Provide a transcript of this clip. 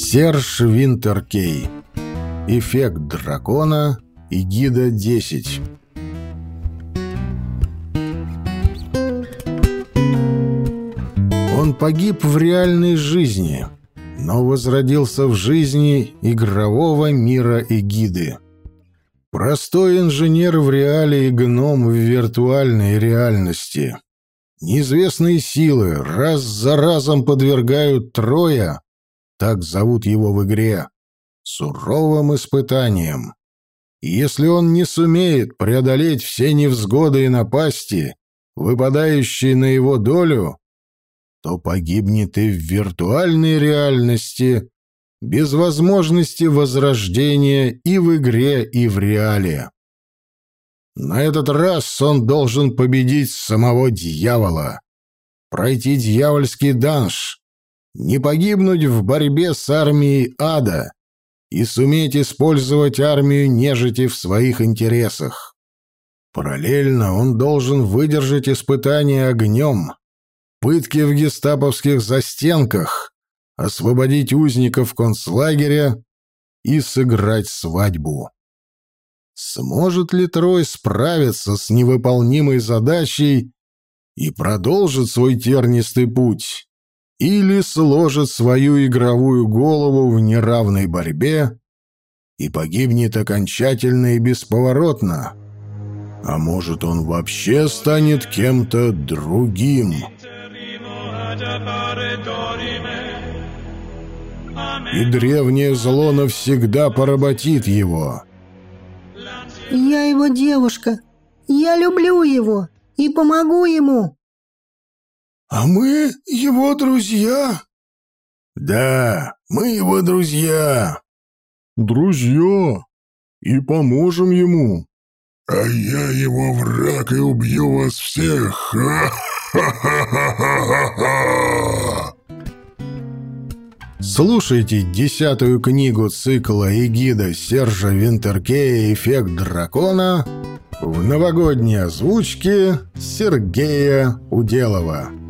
Серж Винтеркей. Эффект дракона. Эгида 10. Он погиб в реальной жизни, но возродился в жизни игрового мира Эгиды. Простой инженер в реале и гном в виртуальной реальности. Неизвестные силы раз за разом подвергают Троя, так зовут его в игре, суровым испытаниям. И если он не сумеет преодолеть все невзгоды и напасти, выпадающие на его долю, то погибнет и в виртуальной реальности, без возможности возрождения и в игре, и в реале. На этот раз он должен победить самого дьявола, пройти дьявольский данж, не погибнуть в борьбе с армией ада и суметь использовать армию нежити в своих интересах. Параллельно он должен выдержать испытания огнем, пытки в гестаповских застенках, освободить узников концлагеря и сыграть свадьбу. Сможет ли Трой справиться с невыполнимой задачей и продолжит свой тернистый путь, или сложит свою игровую голову в неравной борьбе и погибнет окончательно и бесповоротно? А может, он вообще станет кем-то другим? И древнее зло навсегда поработит его. Я его девушка. Я люблю его и помогу ему. А мы его друзья? Да, мы его друзья. Друзья. И поможем ему. А я его враг и убью вас всех. Ха-ха-ха-ха-ха-ха! Слушайте 10-ю книгу цикла Эгида Сержа Винтеркея «Эффект дракона» в новогодней озвучке Сергея Уделова.